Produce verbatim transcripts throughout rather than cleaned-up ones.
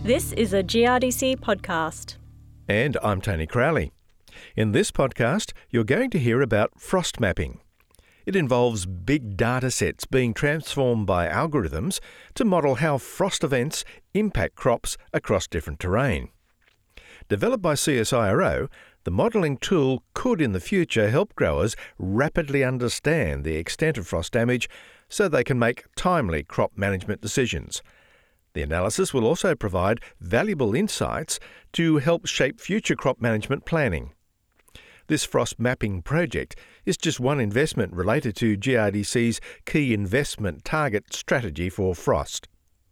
This is a G R D C podcast. And I'm Tony Crowley. In this podcast, you're going to hear about frost mapping. It involves big data sets being transformed by algorithms to model how frost events impact crops across different terrain. Developed by C S I R O, the modelling tool could in the future help growers rapidly understand the extent of frost damage so they can make timely crop management decisions. The analysis will also provide valuable insights to help shape future crop management planning. This frost mapping project is just one investment related to G R D C's key investment target strategy for frost.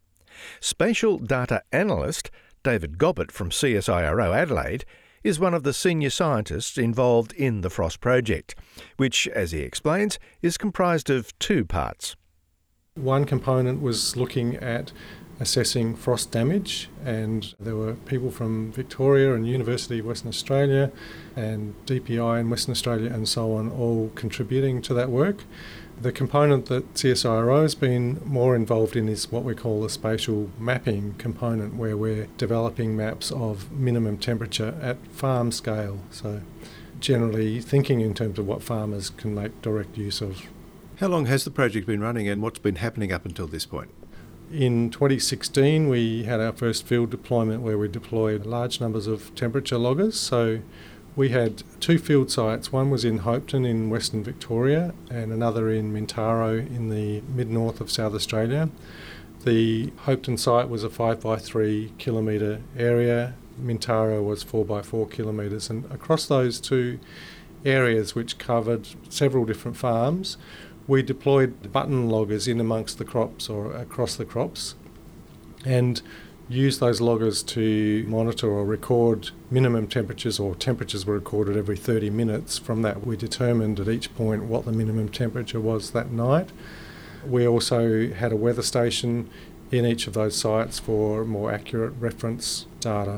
Spatial data analyst David Gobbett from C S I R O Adelaide is one of the senior scientists involved in the frost project, which, as he explains, is comprised of two parts. One component was looking at assessing frost damage, and there were people from Victoria and University of Western Australia and D P I in Western Australia and so on all contributing to that work. The component that C S I R O has been more involved in is what we call the spatial mapping component, where we're developing maps of minimum temperature at farm scale. So generally thinking in terms of what farmers can make direct use of. How long has the project been running and what's been happening up until this point? In twenty sixteen, we had our first field deployment where we deployed large numbers of temperature loggers. So we had two field sites. One was in Hopetoun in Western Victoria and another in Mintaro in the mid-north of South Australia. The Hopetoun site was a five by three kilometre area. Mintaro was four by four kilometres. And across those two areas, which covered several different farms, we deployed button loggers in amongst the crops or across the crops and used those loggers to monitor or record minimum temperatures, or temperatures were recorded every thirty minutes. From that, we determined at each point what the minimum temperature was that night. We also had a weather station in each of those sites for more accurate reference data.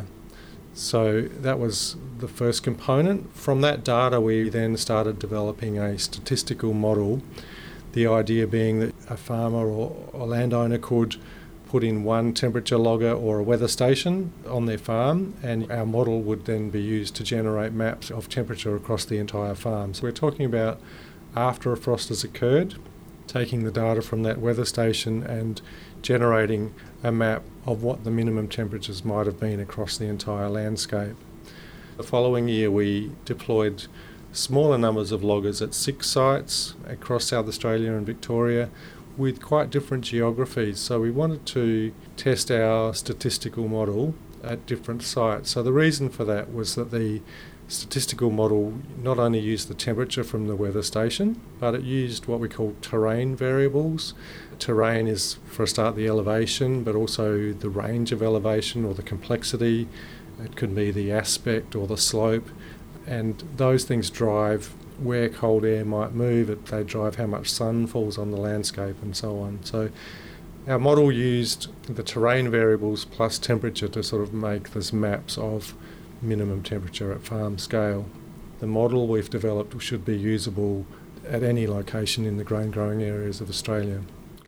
So that was the first component. From that data, we then started developing a statistical model. The idea being that a farmer or a landowner could put in one temperature logger or a weather station on their farm, and our model would then be used to generate maps of temperature across the entire farm. So we're talking about after a frost has occurred, taking the data from that weather station and generating a map of what the minimum temperatures might have been across the entire landscape. The following year we deployed smaller numbers of loggers at six sites across South Australia and Victoria with quite different geographies. So we wanted to test our statistical model at different sites. So the reason for that was that the statistical model not only used the temperature from the weather station, but it used what we call terrain variables. Terrain is, for a start, the elevation, but also the range of elevation or the complexity. It could be the aspect or the slope, and those things drive where cold air might move. They drive how much sun falls on the landscape and so on. So our model used the terrain variables plus temperature to sort of make these maps of minimum temperature at farm scale. The model we've developed should be usable at any location in the grain growing areas of Australia.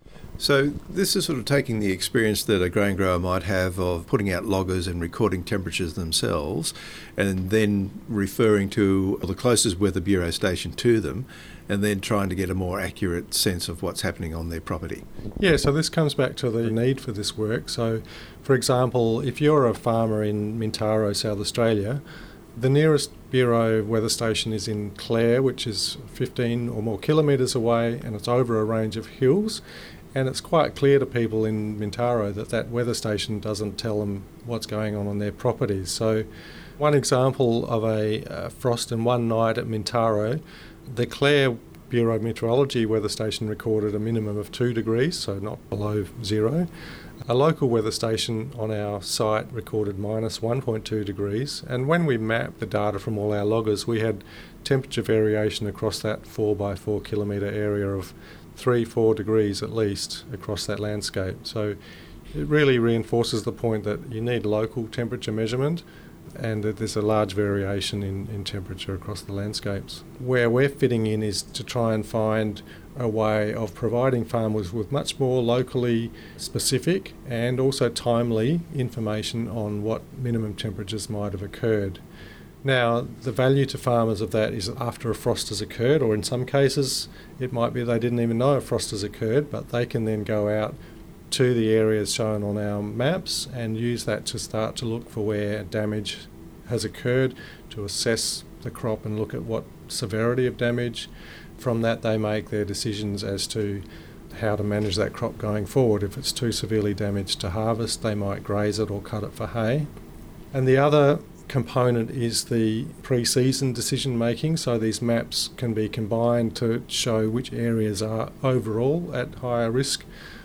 So this is sort of taking the experience that a grain grower might have of putting out loggers and recording temperatures themselves, and then referring to the closest Weather Bureau station to them, and then trying to get a more accurate sense of what's happening on their property. Yeah, so this comes back to the need for this work. So, for example, if you're a farmer in Mintaro, South Australia, the nearest Bureau weather station is in Clare, which is fifteen or more kilometres away, and it's over a range of hills. And it's quite clear to people in Mintaro that that weather station doesn't tell them what's going on on their properties. So one example of a uh, frost in one night at Mintaro, the Clare Bureau Meteorology weather station recorded a minimum of two degrees, so not below zero. A local weather station on our site recorded minus one point two degrees, and when we mapped the data from all our loggers, we had temperature variation across that four by four kilometre area of three, four degrees at least across that landscape. So it really reinforces the point that you need local temperature measurement and that there's a large variation in, in temperature across the landscapes. Where we're fitting in is to try and find a way of providing farmers with much more locally specific and also timely information on what minimum temperatures might have occurred. Now, the value to farmers of that is after a frost has occurred, or in some cases it might be they didn't even know a frost has occurred, but they can then go out to the areas shown on our maps and use that to start to look for where damage has occurred, to assess the crop and look at what severity of damage. From that they make their decisions as to how to manage that crop going forward. If it's too severely damaged to harvest, they might graze it or cut it for hay. And the other component is the pre-season decision making, so these maps can be combined to show which areas are overall at higher risk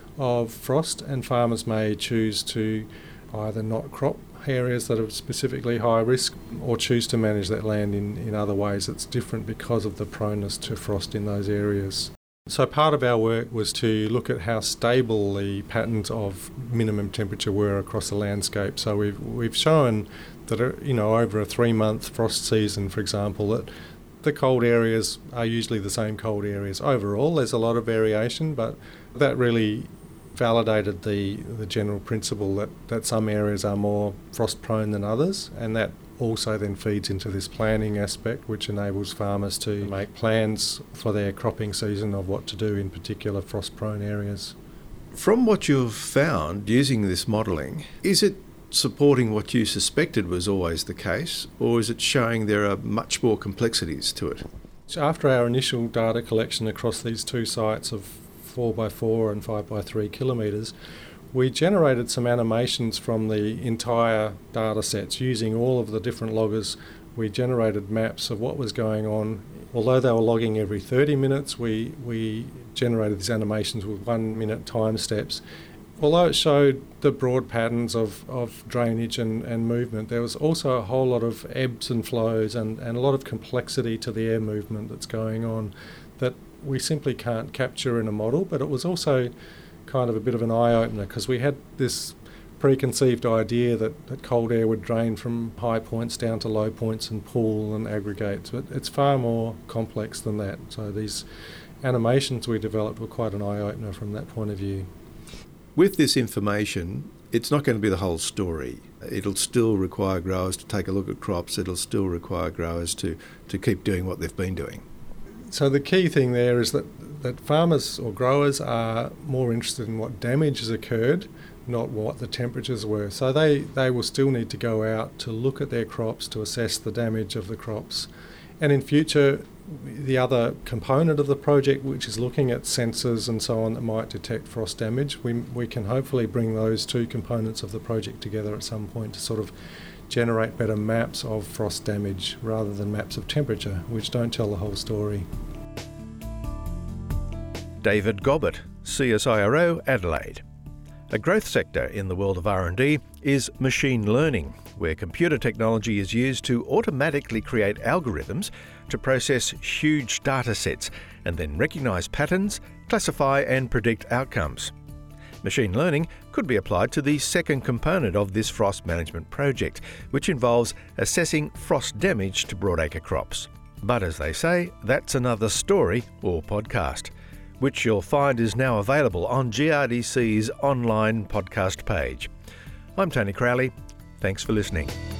of frost, and farmers may choose to either not crop areas that are specifically high risk or choose to manage that land in, in other ways that's different because of the proneness to frost in those areas. So part of our work was to look at how stable the patterns of minimum temperature were across the landscape. So we've we've shown that, you know, over a three-month frost season, for example, that the cold areas are usually the same cold areas overall. There's a lot of variation, but that really validated the, the general principle that, that some areas are more frost-prone than others, and that also then feeds into this planning aspect, which enables farmers to make plans for their cropping season of what to do in particular frost-prone areas. From what you've found using this modelling, is it supporting what you suspected was always the case, or is it showing there are much more complexities to it? So after our initial data collection across these two sites of four by four and five by three kilometres, we generated some animations from the entire data sets using all of the different loggers. We generated maps of what was going on. Although they were logging every thirty minutes, we, we generated these animations with one minute time steps. Although it showed the broad patterns of, of drainage and, and movement, there was also a whole lot of ebbs and flows and, and a lot of complexity to the air movement that's going on that we simply can't capture in a model. But it was also kind of a bit of an eye-opener because we had this preconceived idea that, that cold air would drain from high points down to low points and pool and aggregate, but it's far more complex than that. So these animations we developed were quite an eye-opener from that point of view. With this information, it's not going to be the whole story. It'll still require growers to take a look at crops. It'll still require growers to, to keep doing what they've been doing. So the key thing there is that, that farmers or growers are more interested in what damage has occurred, not what the temperatures were. So they, they will still need to go out to look at their crops, to assess the damage of the crops. And in future, the other component of the project, which is looking at sensors and so on that might detect frost damage, we, we can hopefully bring those two components of the project together at some point to sort of generate better maps of frost damage rather than maps of temperature, which don't tell the whole story. David Gobbett, C S I R O, Adelaide. A growth sector in the world of R and D is machine learning, where computer technology is used to automatically create algorithms to process huge data sets and then recognise patterns, classify and predict outcomes. Machine learning could be applied to the second component of this frost management project, which involves assessing frost damage to broadacre crops. But as they say, that's another story or podcast, which you'll find is now available on G R D C's online podcast page. I'm Tony Crowley. Thanks for listening.